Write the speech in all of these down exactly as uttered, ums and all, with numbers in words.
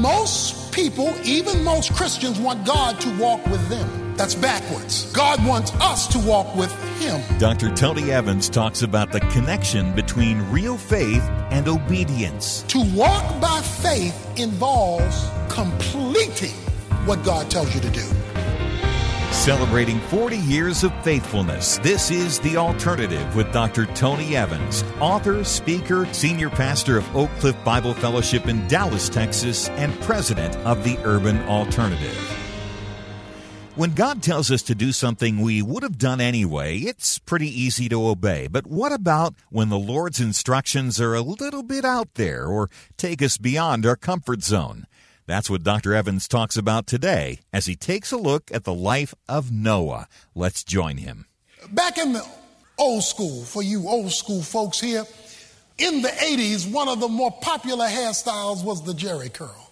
Most people, even most Christians, want God to walk with them. That's backwards. God wants us to walk with Him. Doctor Tony Evans talks about the connection between real faith and obedience. To walk by faith involves completing what God tells you to do. Celebrating forty years of faithfulness, this is The Alternative with Doctor Tony Evans, author, speaker, senior pastor of Oak Cliff Bible Fellowship in Dallas, Texas, and president of the Urban Alternative. When God tells us to do something we would have done anyway, it's pretty easy to obey. But what about when the Lord's instructions are a little bit out there or take us beyond our comfort zone? That's what Doctor Evans talks about today as he takes a look at the life of Noah. Let's join him. Back in the old school, for you old school folks here, in the eighties, one of the more popular hairstyles was the Jheri curl.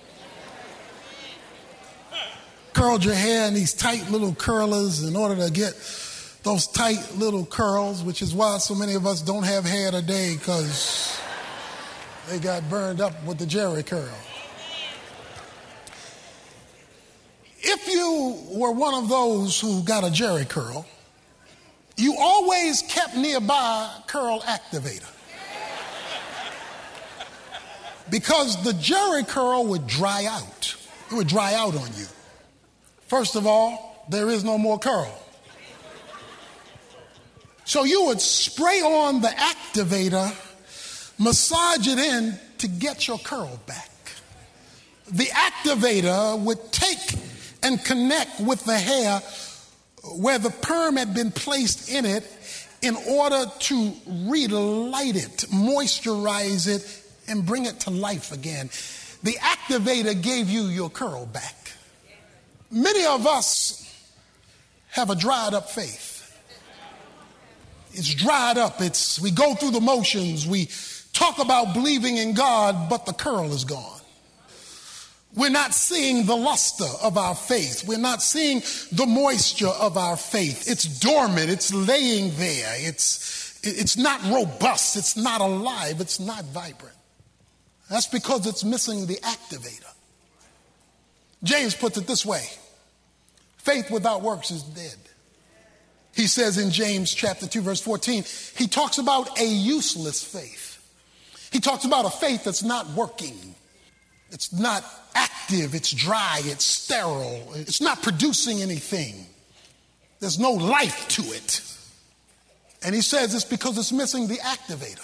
Curled your hair in these tight little curlers in order to get those tight little curls, which is why so many of us don't have hair today, because they got burned up with the Jheri curl. If you were one of those who got a Jheri curl, you always kept nearby curl activator. Because the Jheri curl would dry out. It would dry out on you. First of all, there is no more curl. So you would spray on the activator, massage it in to get your curl back. The activator would take and connect with the hair where the perm had been placed in it in order to relight it, moisturize it, and bring it to life again. The activator gave you your curl back. Many of us have a dried up faith. It's dried up. It's, we go through the motions. We talk about believing in God, but the curl is gone. We're not seeing the luster of our faith. We're not seeing the moisture of our faith. It's dormant. It's laying there. It's, it's not robust. It's not alive. It's not vibrant. That's because it's missing the activator. James puts it this way: faith without works is dead. He says in James chapter two, verse fourteen, he talks about a useless faith. He talks about a faith that's not working. It's not active, it's dry, it's sterile, it's not producing anything. There's no life to it. And he says it's because it's missing the activator.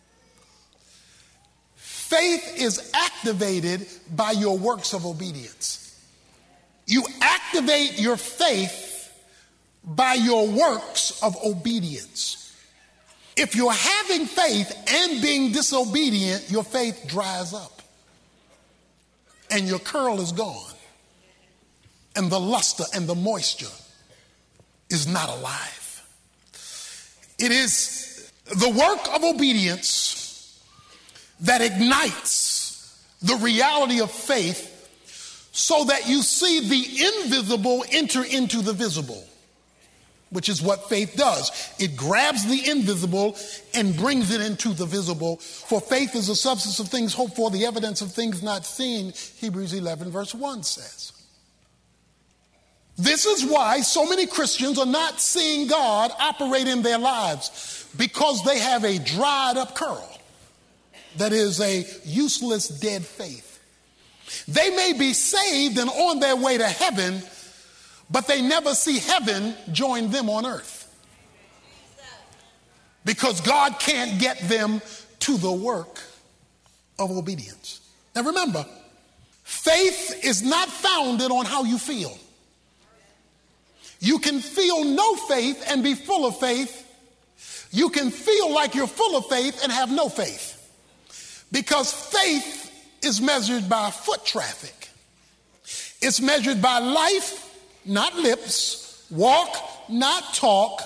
Faith is activated by your works of obedience. You activate your faith by your works of obedience. If you're having faith and being disobedient, your faith dries up. And your curl is gone. And the luster and the moisture is not alive. It is the work of obedience that ignites the reality of faith so that you see the invisible enter into the visible, which is what faith does. It grabs the invisible and brings it into the visible. For faith is the substance of things hoped for, the evidence of things not seen, Hebrews eleven verse one says. This is why so many Christians are not seeing God operate in their lives, because they have a dried up curl that is a useless dead faith. They may be saved and on their way to heaven, but they never see heaven join them on earth, because God can't get them to the work of obedience. Now remember, faith is not founded on how you feel. You can feel no faith and be full of faith. You can feel like you're full of faith and have no faith, because faith is measured by foot traffic. It's measured by life, not lips, walk, not talk.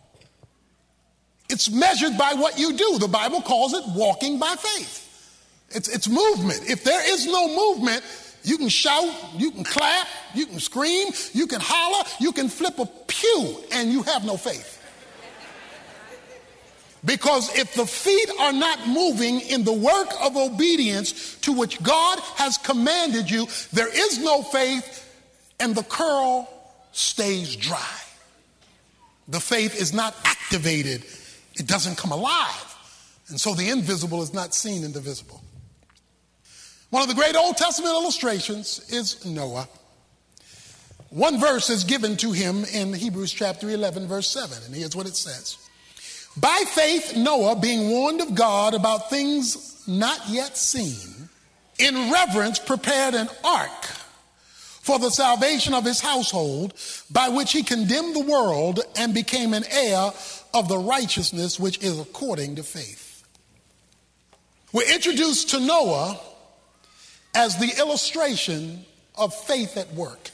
It's measured by what you do. The Bible calls it walking by faith. It's, it's movement. If there is no movement, you can shout, you can clap, you can scream, you can holler, you can flip a pew, and you have no faith. Because if the feet are not moving in the work of obedience to which God has commanded you, there is no faith and the curl stays dry. The faith is not activated. It doesn't come alive. And so the invisible is not seen in the visible. One of the great Old Testament illustrations is Noah. One verse is given to him in Hebrews chapter eleven, verse seven, and here's what it says. By faith, Noah, being warned of God about things not yet seen, in reverence prepared an ark for the salvation of his household, by which he condemned the world and became an heir of the righteousness which is according to faith. We're introduced to Noah as the illustration of faith at work.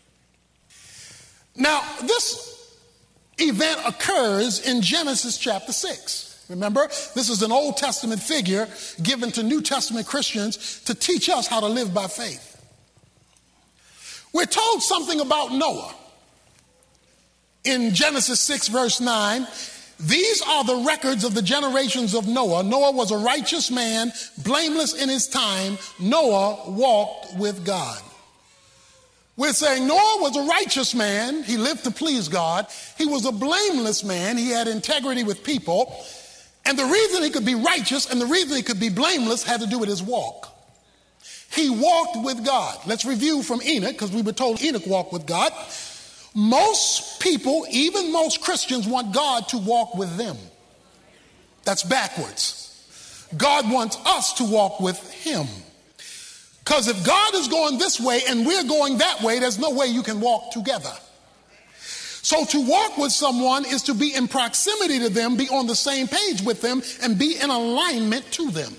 Now, this event occurs in Genesis chapter six. Remember, this is an Old Testament figure given to New Testament Christians to teach us how to live by faith. We're told something about Noah. In Genesis six, verse nine, these are the records of the generations of Noah. Noah was a righteous man, blameless in his time. Noah walked with God. We're saying Noah was a righteous man. He lived to please God. He was a blameless man. He had integrity with people. And the reason he could be righteous and the reason he could be blameless had to do with his walk. He walked with God. Let's review from Enoch, because we were told Enoch walked with God. Most people, even most Christians, want God to walk with them. That's backwards. God wants us to walk with him. Because if God is going this way and we're going that way, there's no way you can walk together. So to walk with someone is to be in proximity to them, be on the same page with them, and be in alignment to them.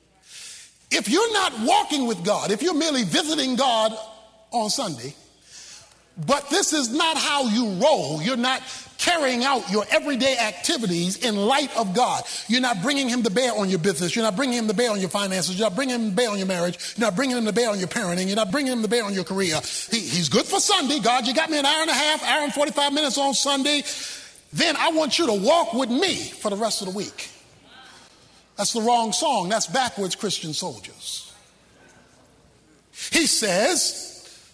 If you're not walking with God, if you're merely visiting God on Sunday, but this is not how you roll, you're not carrying out your everyday activities in light of God. You're not bringing him to bear on your business. You're not bringing him to bear on your finances. You're not bringing him to bear on your marriage. You're not bringing him to bear on your parenting. You're not bringing him to bear on your career. He, he's good for Sunday. God, you got me an hour and a half, hour and forty-five minutes on Sunday. Then I want you to walk with me for the rest of the week. That's the wrong song. That's backwards Christian soldiers. He says,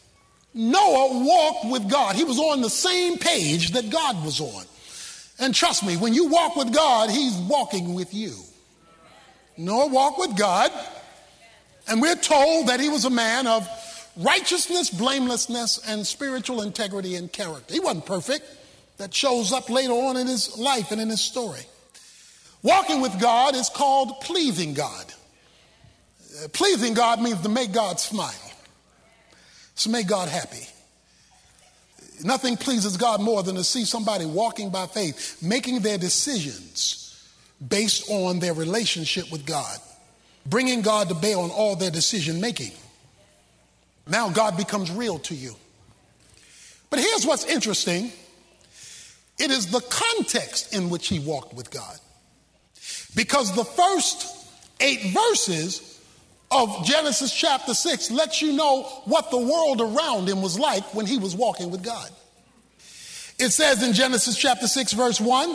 Noah walked with God. He was on the same page that God was on. And trust me, when you walk with God, he's walking with you. Noah walked with God, and we're told that he was a man of righteousness, blamelessness, and spiritual integrity and character. He wasn't perfect. That shows up later on in his life and in his story. Walking with God is called pleasing God. Uh, pleasing God means to make God smile. To make God happy. Nothing pleases God more than to see somebody walking by faith, making their decisions based on their relationship with God, bringing God to bear on all their decision making. Now God becomes real to you. But here's what's interesting. It is the context in which he walked with God. Because the first eight verses of Genesis chapter six lets you know what the world around him was like when he was walking with God. It says in Genesis chapter six, verse one,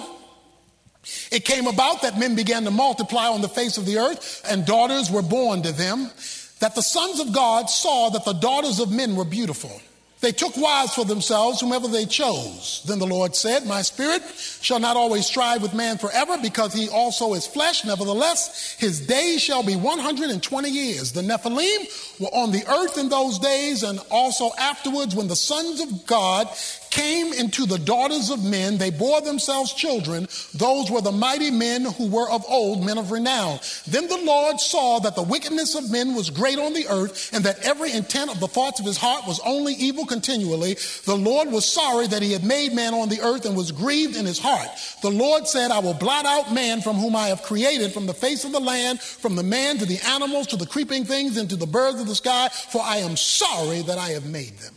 it came about that men began to multiply on the face of the earth, and daughters were born to them, that the sons of God saw that the daughters of men were beautiful. They took wives for themselves, whomever they chose. Then the Lord said, my spirit shall not always strive with man forever, because he also is flesh. Nevertheless, his days shall be one hundred twenty years. The Nephilim were on the earth in those days, and also afterwards, when the sons of God came into the daughters of men, they bore themselves children. Those were the mighty men who were of old, men of renown. Then the Lord saw that the wickedness of men was great on the earth, and that every intent of the thoughts of his heart was only evil continually. The Lord was sorry that he had made man on the earth, and was grieved in his heart. The Lord said, I will blot out man from whom I have created from the face of the land, from the man to the animals, to the creeping things, and to the birds of the sky, for I am sorry that I have made them.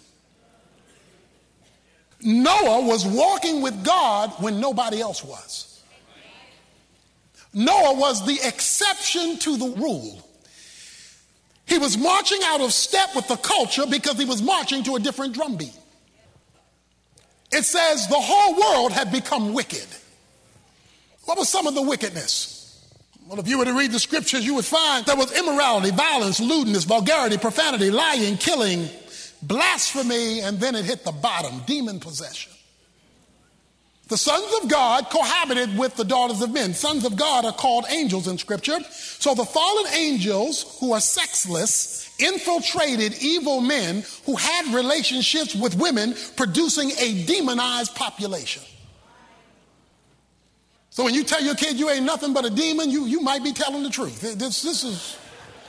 Noah was walking with God when nobody else was. Noah was the exception to the rule. He was marching out of step with the culture because he was marching to a different drumbeat. It says the whole world had become wicked. What was some of the wickedness? Well, if you were to read the scriptures, you would find there was immorality, violence, lewdness, vulgarity, profanity, lying, killing, blasphemy, and then it hit the bottom, demon possession. The sons of God cohabited with the daughters of men. Sons of God are called angels in Scripture. So the fallen angels, who are sexless, infiltrated evil men who had relationships with women, producing a demonized population. So when you tell your kid you ain't nothing but a demon, you, you might be telling the truth. This, this is...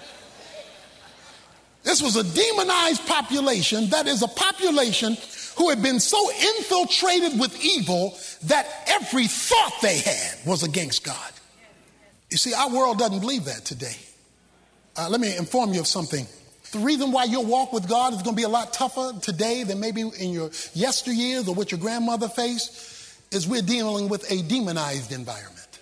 This was a demonized population, that is a population who had been so infiltrated with evil that every thought they had was against God. You see, our world doesn't believe that today. Uh, let me inform you of something. The reason why your walk with God is going to be a lot tougher today than maybe in your yesteryears or what your grandmother faced is we're dealing with a demonized environment.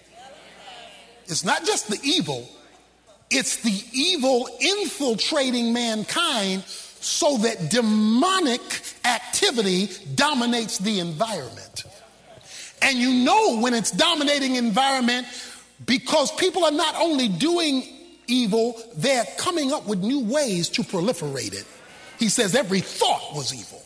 It's not just the evil. It's the evil infiltrating mankind so that demonic activity dominates the environment. And you know when it's dominating environment because people are not only doing evil, they're coming up with new ways to proliferate it. He says every thought was evil.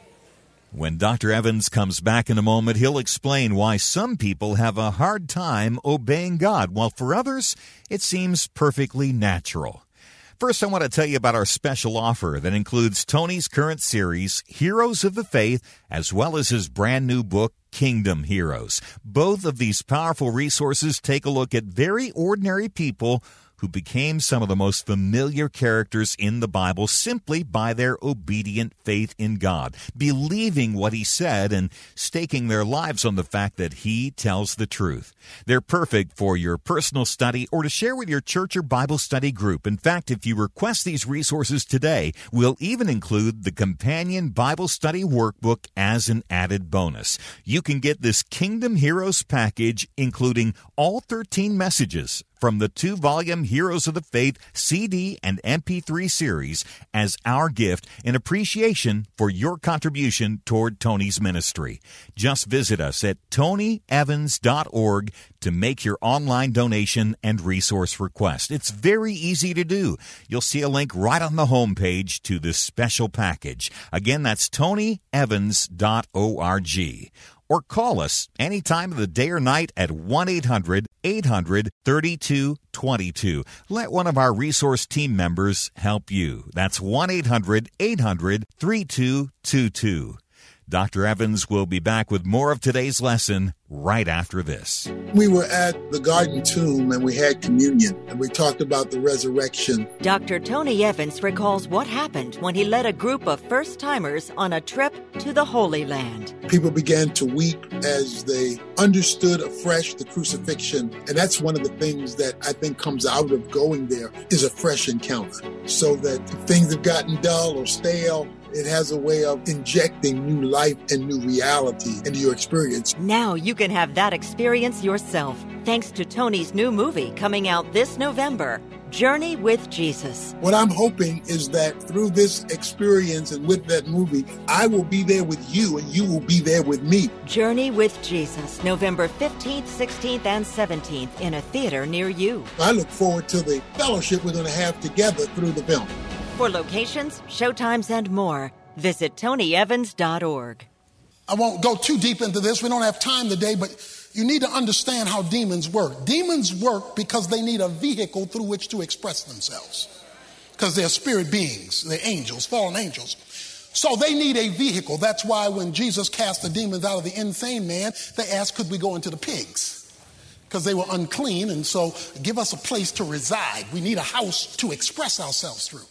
When Doctor Evans comes back in a moment, he'll explain why some people have a hard time obeying God, while for others, it seems perfectly natural. First, I want to tell you about our special offer that includes Tony's current series, Heroes of the Faith, as well as his brand new book, Kingdom Heroes. Both of these powerful resources take a look at very ordinary people who became some of the most familiar characters in the Bible simply by their obedient faith in God, believing what He said and staking their lives on the fact that He tells the truth. They're perfect for your personal study or to share with your church or Bible study group. In fact, if you request these resources today, we'll even include the companion Bible study workbook as an added bonus. You can get this Kingdom Heroes package, including all thirteen messages from the two-volume Heroes of the Faith C D and M P three series as our gift in appreciation for your contribution toward Tony's ministry. Just visit us at tony evans dot org to make your online donation and resource request. It's very easy to do. You'll see a link right on the homepage to this special package. Again, that's tony evans dot org. Or call us any time of the day or night at one eight hundred eight hundred thirty-two twenty-two. Let one of our resource team members help you. That's one eight hundred eight hundred thirty-two twenty-two. Doctor Evans will be back with more of today's lesson right after this. We were at the Garden Tomb and we had communion and we talked about the resurrection. Doctor Tony Evans recalls what happened when he led a group of first-timers on a trip to the Holy Land. People began to weep as they understood afresh the crucifixion. And that's one of the things that I think comes out of going there is a fresh encounter. So that if things have gotten dull or stale, it has a way of injecting new life and new reality into your experience. Now you can have that experience yourself, thanks to Tony's new movie coming out this November, Journey with Jesus. What I'm hoping is that through this experience and with that movie, I will be there with you and you will be there with me. Journey with Jesus, November fifteenth, sixteenth, and seventeenth in a theater near you. I look forward to the fellowship we're going to have together through the film. For locations, showtimes, and more, visit tony evans dot org. I won't go too deep into this. We don't have time today, but you need to understand how demons work. Demons work because they need a vehicle through which to express themselves. Because they're spirit beings, they're angels, fallen angels. So they need a vehicle. That's why when Jesus cast the demons out of the insane man, they asked, could we go into the pigs? Because they were unclean, and so give us a place to reside. We need a house to express ourselves through.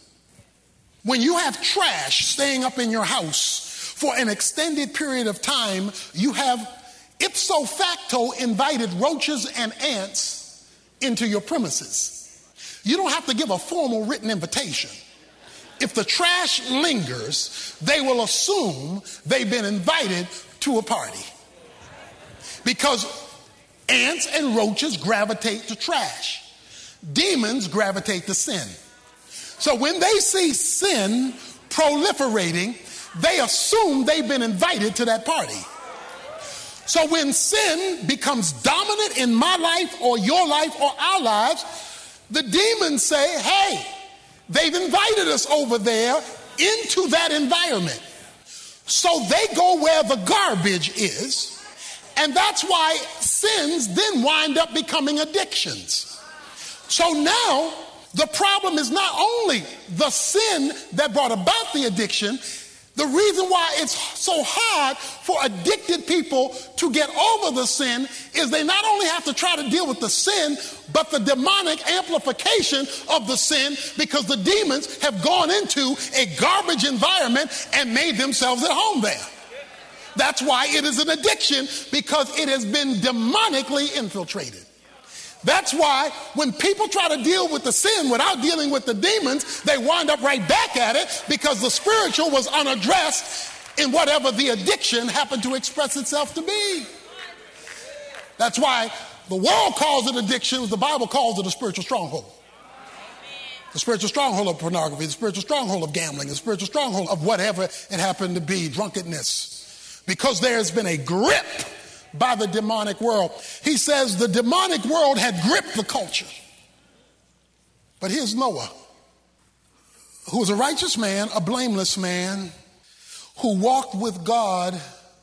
When you have trash staying up in your house for an extended period of time, you have ipso facto invited roaches and ants into your premises. You don't have to give a formal written invitation. If the trash lingers, they will assume they've been invited to a party. Because ants and roaches gravitate to trash. Demons gravitate to sin. So when they see sin proliferating, they assume they've been invited to that party. So when sin becomes dominant in my life or your life or our lives, the demons say, hey, they've invited us over there into that environment. So they go where the garbage is. And that's why sins then wind up becoming addictions. So now the problem is not only the sin that brought about the addiction. The reason why it's so hard for addicted people to get over the sin is they not only have to try to deal with the sin, but the demonic amplification of the sin, because the demons have gone into a garbage environment and made themselves at home there. That's why it is an addiction, because it has been demonically infiltrated. That's why when people try to deal with the sin without dealing with the demons, they wind up right back at it, because the spiritual was unaddressed in whatever the addiction happened to express itself to be. That's why the world calls it addictions, the Bible calls it a spiritual stronghold. The spiritual stronghold of pornography, the spiritual stronghold of gambling, the spiritual stronghold of whatever it happened to be, drunkenness. Because there has been a grip by the demonic world. He says the demonic world had gripped the culture. But here's Noah, who was a righteous man, a blameless man, who walked with God,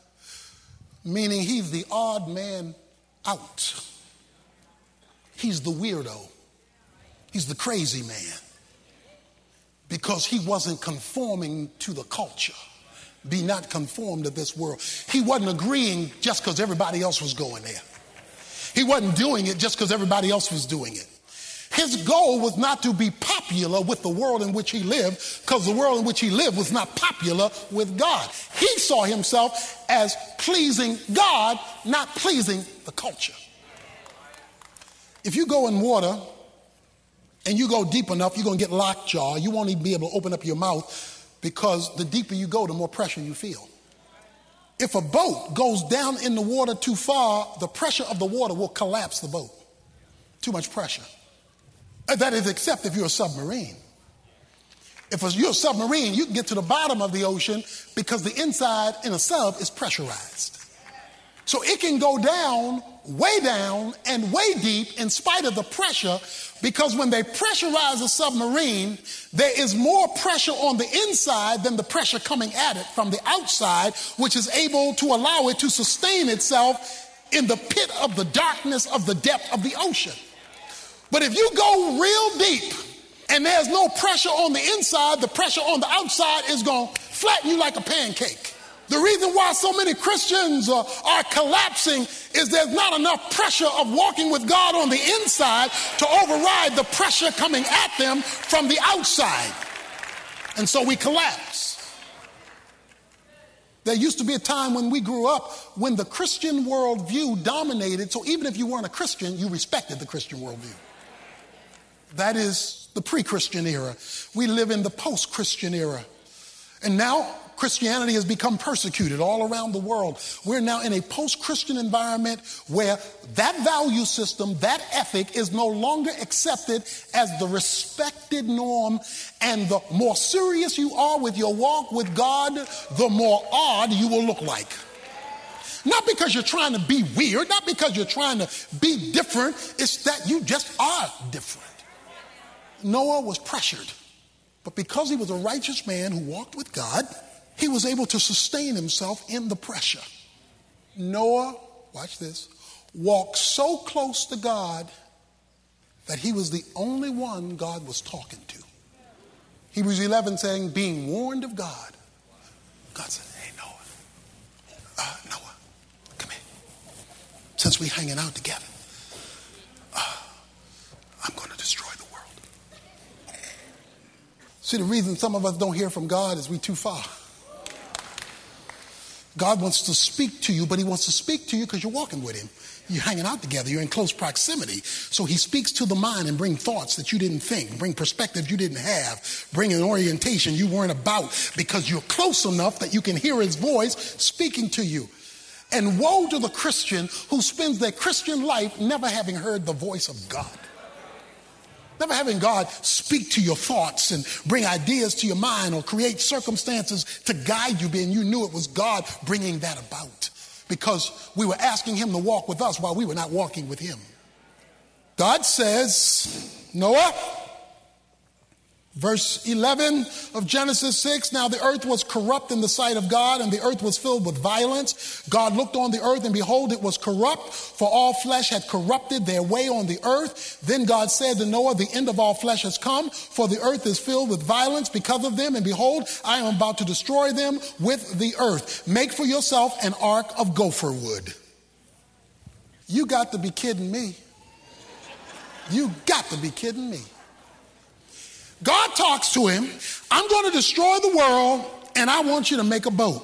meaning he's the odd man out. He's the weirdo. He's the crazy man. Because he wasn't conforming to the culture. Be not conformed to this world. He wasn't agreeing just because everybody else was going there. He wasn't doing it just because everybody else was doing it. His goal was not to be popular with the world in which he lived, because the world in which he lived was not popular with God. He saw himself as pleasing God, not pleasing the culture. If you go in water and you go deep enough, you're going to get lockjaw. You won't even be able to open up your mouth, because the deeper you go, the more pressure you feel. If a boat goes down in the water too far, the pressure of the water will collapse the boat. Too much pressure. That is, except if you're a submarine. If you're a submarine, you can get to the bottom of the ocean because the inside in a sub is pressurized. So it can go down, way down, and way deep in spite of the pressure, because when they pressurize a submarine, there is more pressure on the inside than the pressure coming at it from the outside, which is able to allow it to sustain itself in the pit of the darkness of the depth of the ocean. But if you go real deep and there's no pressure on the inside, the pressure on the outside is going to flatten you like a pancake. The reason why so many Christians are, are collapsing is there's not enough pressure of walking with God on the inside to override the pressure coming at them from the outside. And so we collapse. There used to be a time when we grew up when the Christian worldview dominated, so even if you weren't a Christian, you respected the Christian worldview. That is the pre-Christian era. We live in the post-Christian era. And now Christianity has become persecuted all around the world. We're now in a post-Christian environment where that value system, that ethic is no longer accepted as the respected norm. And the more serious you are with your walk with God, the more odd you will look like. Not because you're trying to be weird, not because you're trying to be different. It's that you just are different. Noah was pressured, but because he was a righteous man who walked with God, he was able to sustain himself in the pressure. Noah, watch this, walked so close to God that he was the only one God was talking to. Hebrews eleven saying, being warned of God, God said, hey, Noah, uh, Noah, come here. Since we're hanging out together, uh, I'm going to destroy the world. See, the reason some of us don't hear from God is we're too far. God wants to speak to you, but he wants to speak to you because you're walking with him. You're hanging out together. You're in close proximity. So he speaks to the mind and bring thoughts that you didn't think, bring perspectives you didn't have, bring an orientation you weren't about, because you're close enough that you can hear his voice speaking to you. And woe to the Christian who spends their Christian life never having heard the voice of God. Never having God speak to your thoughts and bring ideas to your mind or create circumstances to guide you, and you knew it was God bringing that about. because we were asking him to walk with us while we were not walking with him. God says, Noah, verse eleven of Genesis six, now the earth was corrupt in the sight of God, and the earth was filled with violence. God looked on the earth, and behold, it was corrupt, for all flesh had corrupted their way on the earth. Then God said to Noah, the end of all flesh has come, for the earth is filled with violence because of them, and behold, I am about to destroy them with the earth. Make for yourself an ark of gopher wood. You got to be kidding me. You got to be kidding me. God talks to him, I'm going to destroy the world, and I want you to make a boat.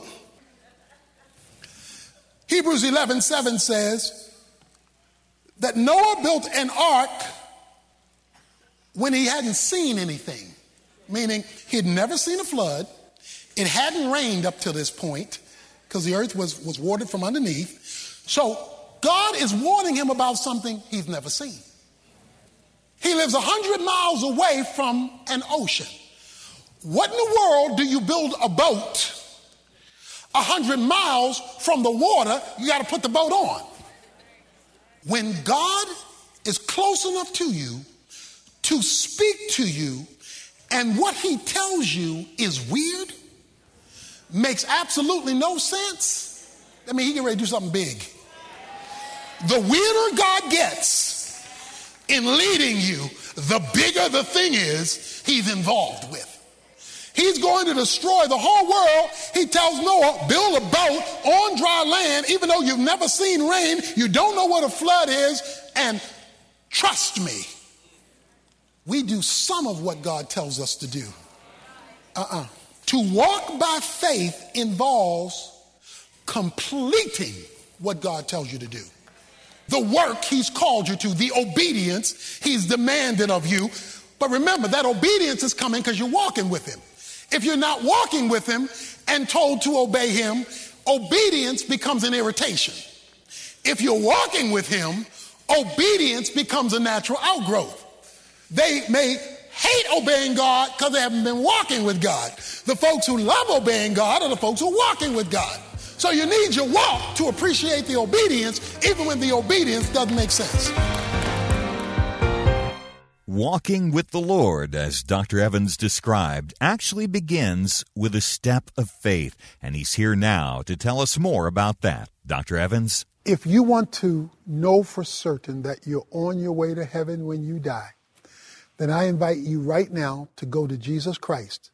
Hebrews eleven seven says that Noah built an ark when he hadn't seen anything, meaning he had never seen a flood. It hadn't rained up to this point because the earth was, was watered from underneath. So God is warning him about something he's never seen. He lives a hundred miles away from an ocean. What in the world do you build a boat a hundred miles from the water? You got to put the boat on. When God is close enough to you to speak to you, and what he tells you is weird, makes absolutely no sense, I mean, he get ready to do something big. The weirder God gets in leading you, the bigger the thing is he's involved with. He's going to destroy the whole world. He tells Noah, build a boat on dry land, even though you've never seen rain, you don't know what a flood is, and trust me, we do some of what God tells us to do. Uh-uh. To walk by faith involves completing what God tells you to do. The work he's called you to, the obedience he's demanded of you. But remember, that obedience is coming because you're walking with him. If you're not walking with him and told to obey him, obedience becomes an irritation. If you're walking with him, obedience becomes a natural outgrowth. They may hate obeying God because they haven't been walking with God. The folks who love obeying God are the folks who are walking with God. So you need your walk to appreciate the obedience, even when the obedience doesn't make sense. Walking with the Lord, as Doctor Evans described, actually begins with a step of faith. And he's here now to tell us more about that. Doctor Evans? If you want to know for certain that you're on your way to heaven when you die, then I invite you right now to go to Jesus Christ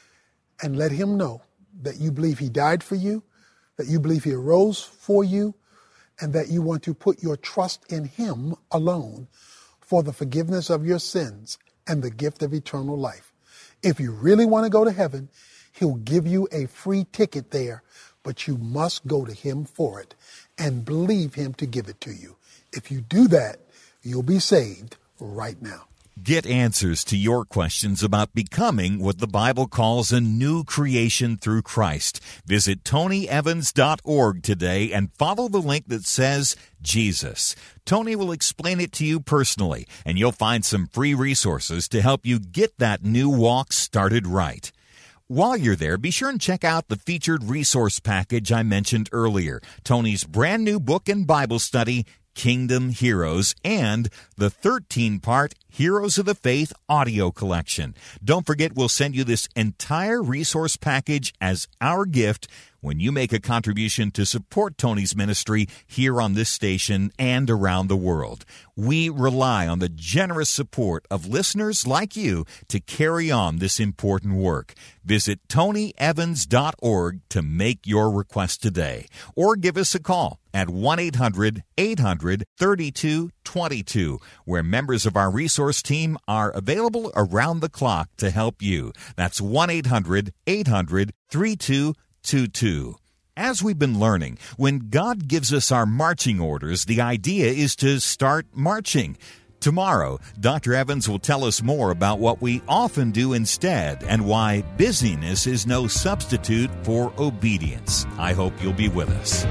and let him know that you believe he died for you, that you believe he arose for you, and that you want to put your trust in him alone for the forgiveness of your sins and the gift of eternal life. If you really want to go to heaven, he'll give you a free ticket there, but you must go to him for it and believe him to give it to you. If you do that, you'll be saved right now. Get answers to your questions about becoming what the Bible calls a new creation through Christ. Visit tony evans dot org today and follow the link that says Jesus. Tony will explain it to you personally, and you'll find some free resources to help you get that new walk started right. While you're there, be sure and check out the featured resource package I mentioned earlier, Tony's brand new book and Bible study, Kingdom Heroes, and the thirteen-part Heroes of the Faith audio collection. Don't forget, we'll send you this entire resource package as our gift when you make a contribution to support Tony's ministry here on this station and around the world. We rely on the generous support of listeners like you to carry on this important work. Visit tony evans dot org to make your request today, or give us a call at one eight hundred eight hundred thirty-two twenty-two, where members of our resource team are available around the clock to help you. That's one eight hundred eight hundred thirty-two twenty-two. As we've been learning, when God gives us our marching orders, the idea is to start marching. Tomorrow, Doctor Evans will tell us more about what we often do instead and why busyness is no substitute for obedience. I hope you'll be with us.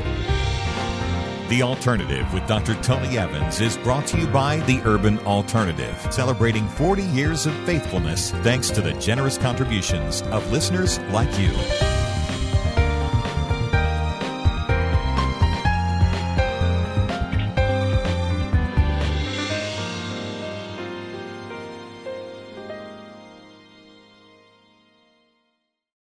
The Alternative with Doctor Tony Evans is brought to you by the Urban Alternative, celebrating forty years of faithfulness thanks to the generous contributions of listeners like you.